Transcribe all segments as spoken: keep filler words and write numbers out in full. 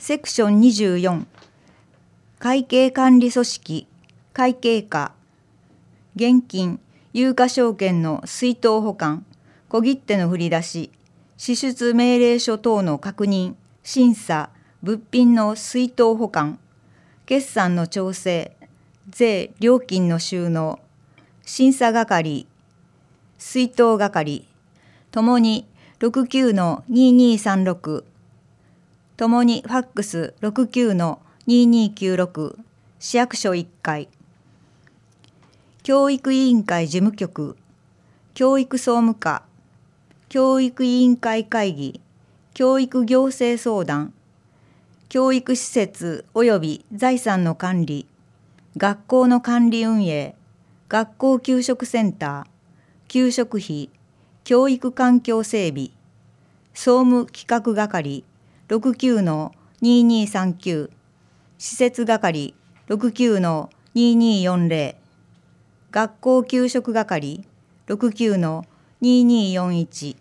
セクションにじゅうよん、会計管理組織、会計課、現金、有価証券の出納保管、小切手の振り出し、支出命令書等の確認、審査、物品の出納保管、決算の調整、税・料金の収納、審査係、出納係、ともにろくきゅうのににさんろく、ともにファックスろくきゅうのににきゅうろく、市役所いっかい、教育委員会事務局、教育総務課、教育委員会会議、教育行政相談、教育施設及び財産の管理、学校の管理運営、学校給食センター、給食費、教育環境整備、総務企画係ろくきゅうのににさんきゅう、施設係ろくきゅうのにによんぜろ、学校給食係ろくきゅうのにによんいち、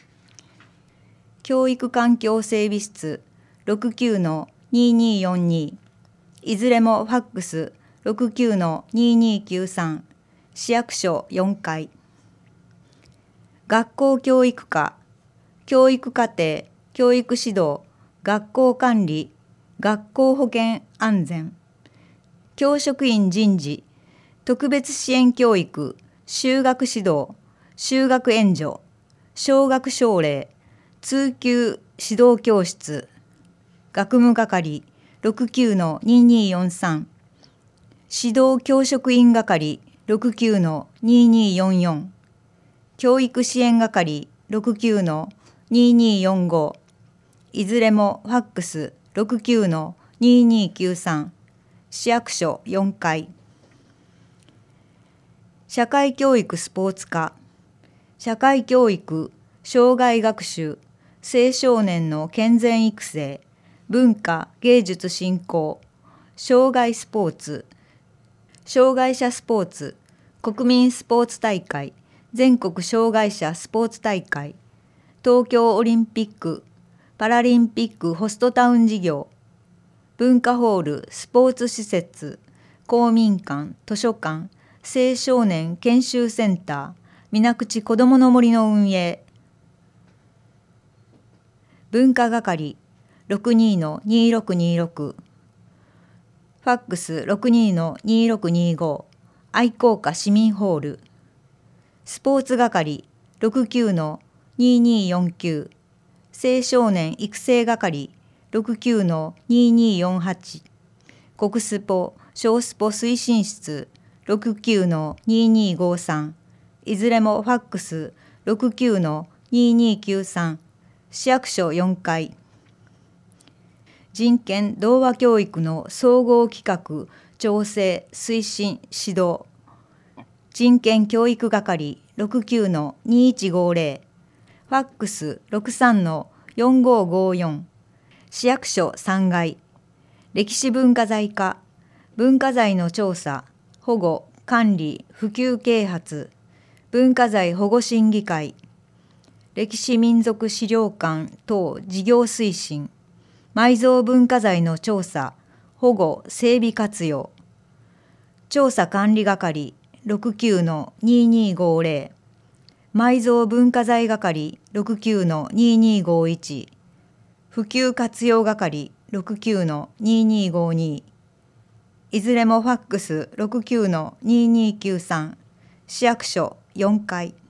教育環境整備室ろくきゅうのにによんに、いずれもファックスろくきゅうのににきゅうさん、市役所よんかい、学校教育課、教育課程、教育指導、学校管理、学校保健安全、教職員人事、特別支援教育、就学指導、就学援助、小学奨励、通級指導教室、学務係ろくきゅうのにによんさん、指導教職員係ろくきゅうのにによんよん、教育支援係ろくきゅうのにによんご、いずれもファックスろくきゅうのににきゅうさん、市役所よんかい、社会教育スポーツ課、社会教育、障害学習、青少年の健全育成、文化芸術振興、障害スポーツ、障害者スポーツ、国民スポーツ大会、全国障害者スポーツ大会、東京オリンピック・パラリンピックホストタウン事業、文化ホール・スポーツ施設、公民館・図書館、青少年研修センター、水口こどもの森の運営、文化係ろくにのにろくにろく、ファックスろくにのにろくにご、愛好家市民ホール、スポーツ係ろくきゅうのにによんきゅう、青少年育成係ろくきゅうのにによんはち、国スポ小スポ推進室ろくきゅうのににごさん、いずれもファックスろくきゅうのににきゅうさん、市役所よんかい、人権同和教育の総合企画調整推進指導、人権教育係ろくきゅうのにいちごぜろ、ファックスろくさんのよんごごよん、市役所さんがい、歴史文化財課、文化財の調査、保護、管理、普及啓発、文化財保護審議会、歴史民族資料館等事業推進、埋蔵文化財の調査、保護、整備活用、調査管理係ろくきゅうのににごぜろ、埋蔵文化財係ろくきゅうのににごいち、普及活用係ろくきゅうのににごに、いずれもファックスろくきゅうのににきゅうさん、市役所よんかい。